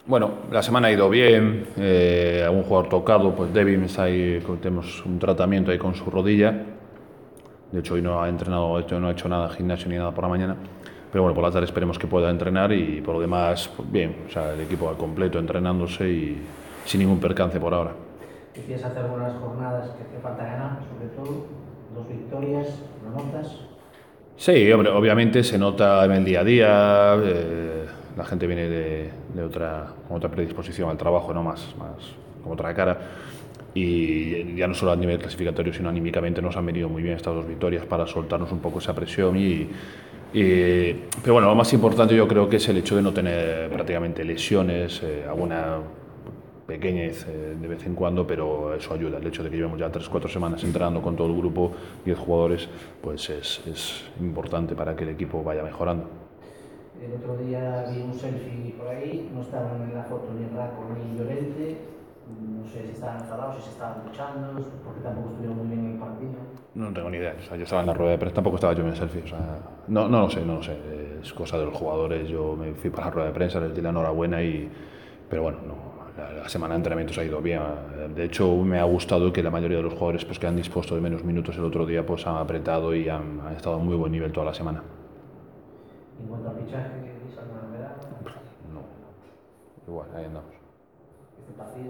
Bueno, la semana ha ido bien, algún jugador tocado, pues Devin está ahí, tenemos un tratamiento ahí con su rodilla. De hecho, hoy no ha entrenado, no ha hecho nada de gimnasio ni nada por la mañana. Pero bueno, por la tarde esperemos que pueda entrenar y por lo demás, pues bien, o sea, el equipo al completo entrenándose y sin ningún percance por ahora. Decías hace algunas jornadas que hace falta ganar, sobre todo, dos victorias, ¿lo notas? Sí, hombre, obviamente se nota en el día a día, la gente viene de otra, con otra predisposición al trabajo, ¿no? Más con otra cara. Y ya no solo a nivel clasificatorio, sino anímicamente nos han venido muy bien estas dos victorias para soltarnos un poco esa presión. Pero bueno, lo más importante yo creo que es el hecho de no tener prácticamente lesiones, alguna pequeñez de vez en cuando, pero eso ayuda. El hecho de que llevemos ya 3 o 4 semanas entrenando con todo el grupo, 10 jugadores, pues es importante para que el equipo vaya mejorando. El otro día vi un selfie por ahí, no estaban en la foto ni Raco ni Llorente, no sé si estaban enfadados, si se estaban luchando, porque tampoco estuvieron muy bien en el partido. No tengo ni idea. O sea, yo estaba en la rueda de prensa, tampoco estaba yo en el selfie. O sea, no lo sé, no lo sé. Es cosa de los jugadores. Yo me fui para la rueda de prensa, les di la enhorabuena pero bueno, no, la semana de entrenamientos ha ido bien. De hecho, me ha gustado que la mayoría de los jugadores pues, que han dispuesto de menos minutos el otro día pues han apretado y han estado a muy buen nivel toda la semana. En cuanto al fichaje, ¿veis alguna novedad? No, igual, ahí andamos. Este partido,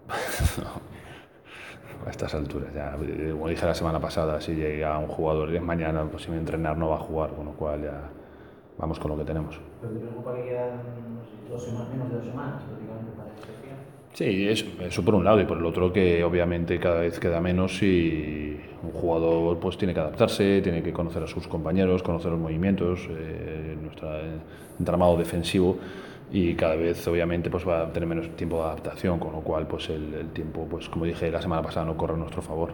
A estas alturas, ya, como dije la semana pasada, si llega un jugador y es mañana, pues sin entrenar no va a jugar, con lo cual ya vamos con lo que tenemos. pero te preocupa que quedan, no sé, dos semanas, menos de 2 semanas prácticamente para ese final. Sí, eso por un lado y por el otro que obviamente cada vez queda menos y un jugador pues tiene que adaptarse, tiene que conocer a sus compañeros, conocer los movimientos, nuestro entramado defensivo y cada vez obviamente pues va a tener menos tiempo de adaptación, con lo cual pues el tiempo pues como dije la semana pasada no corre a nuestro favor.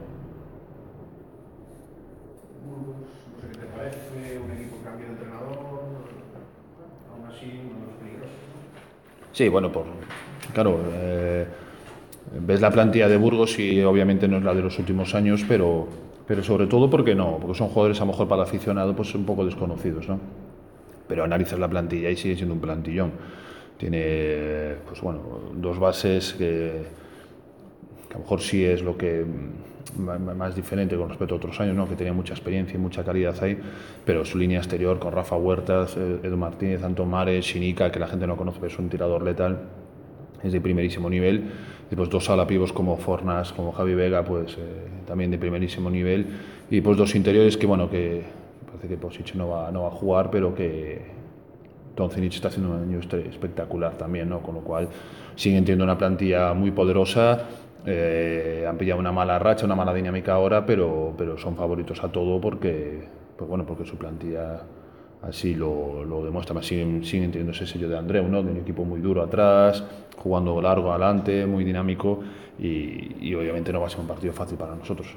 Burgos, no sé qué te parece, un equipo que cambia de entrenador, aún así uno de los peligrosos, ¿no? Sí, bueno, claro, ves la plantilla de Burgos y obviamente no es la de los últimos años, pero sobre todo porque no, porque son jugadores a lo mejor para el aficionado pues un poco desconocidos, ¿no? Pero analizas la plantilla y sigue siendo un plantillón. Tiene, pues bueno, dos bases que a lo mejor sí es lo que más diferente con respecto a otros años, ¿no? Que tenía mucha experiencia y mucha calidad ahí, pero su línea exterior con Rafa Huertas, Edu Martínez, Antón Mares, Shinika, que la gente no conoce, pero es un tirador letal, es de primerísimo nivel. Y pues dos alapivos como Fornas, como Javi Vega, pues también de primerísimo nivel. Y pues dos interiores que, bueno, que parece que Posic no va a jugar, pero que Toncinic está haciendo un año espectacular también, ¿no? Con lo cual siguen teniendo una plantilla muy poderosa. Han pillado una mala racha, una mala dinámica ahora, pero son favoritos a todo porque, pues bueno, porque su plantilla así lo demuestra. Siguen teniendo ese sello de Andreu, ¿no? De un equipo muy duro atrás, jugando largo adelante, muy dinámico y obviamente no va a ser un partido fácil para nosotros.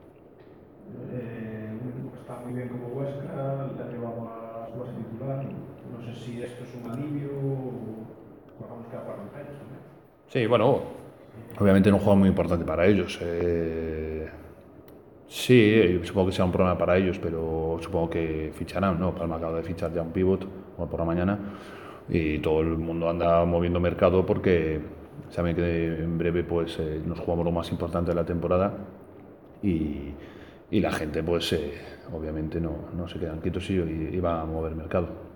Un equipo que está muy bien como Huesca, le ha llevado a su base titular. No sé si esto es un alivio o hagamos que jugar contra ellos también. Sí, bueno, obviamente es un juego muy importante para ellos. Sí, supongo que será un problema para ellos, pero supongo que ficharán, ¿no? Palma acaba de fichar ya un pivot por la mañana y todo el mundo anda moviendo mercado porque saben que en breve pues nos jugamos lo más importante de la temporada y, y la gente pues obviamente no se quedan quietos y va a mover mercado.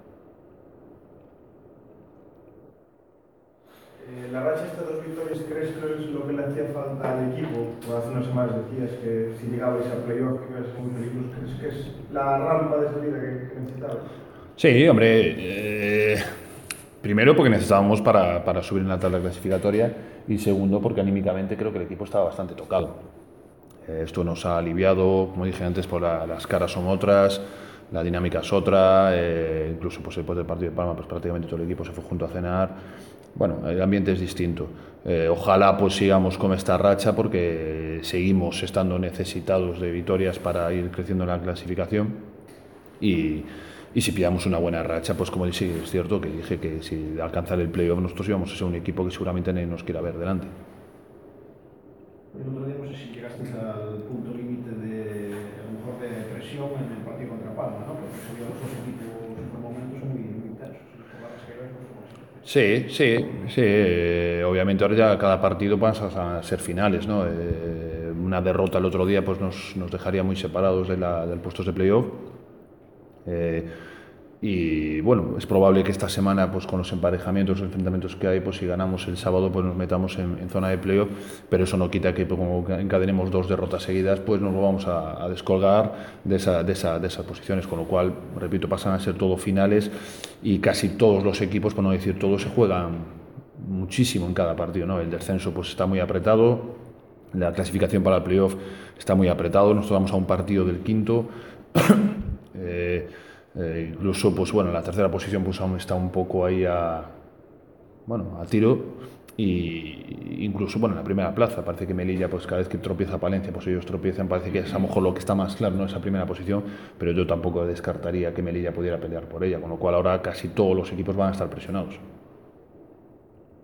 La racha esta de dos victorias, ¿crees que es lo que le hacía falta al equipo? Por hace unas semanas decías que si llegabais a playoff que ibas a ser muy peligroso. ¿Crees que es la rampa de salida que necesitabais? Sí, hombre, primero porque necesitábamos para subir en la tabla clasificatoria y segundo porque anímicamente creo que el equipo estaba bastante tocado. Esto nos ha aliviado, como dije antes, pues las caras son otras, la dinámica es otra, incluso pues, después del partido de Palma pues prácticamente todo el equipo se fue junto a cenar. Bueno, el ambiente es distinto. Ojalá pues sigamos con esta racha porque seguimos estando necesitados de victorias para ir creciendo en la clasificación y, y si pillamos una buena racha, pues como dije, es cierto que dije que si alcanzar el playoff nosotros íbamos a ser un equipo que seguramente nadie nos quiera ver delante. El otro día no sé si llegasteis al punto límite de, a lo mejor, de presión en el partido contra Palma, ¿no? Porque se vio los dos equipos por momentos muy, muy tensos. Y por la que vais, pues, como siempre. Sí, sí, sí. Obviamente ahora ya cada partido pasa a ser finales, ¿no? Una derrota el otro día pues nos dejaría muy separados del puestos de playoff. Eh, y bueno, es probable que esta semana, pues con los emparejamientos, los enfrentamientos que hay, pues si ganamos el sábado, pues nos metamos en zona de playoff, pero eso no quita que pues, como encadenemos 2 derrotas seguidas, pues nos vamos a descolgar de esas posiciones, con lo cual, repito, pasan a ser todo finales y casi todos los equipos, por no decir todos, se juegan muchísimo en cada partido, ¿no? El descenso pues está muy apretado, la clasificación para el playoff está muy apretado, nosotros vamos a un partido del quinto. Incluso, pues bueno, la tercera posición pues aún está un poco ahí a tiro. Y incluso, bueno, en la primera plaza, parece que Melilla, pues cada vez que tropieza Palencia, pues ellos tropiezan, parece que es a lo mejor lo que está más claro, ¿no? Esa primera posición, pero yo tampoco descartaría que Melilla pudiera pelear por ella, con lo cual ahora casi todos los equipos van a estar presionados.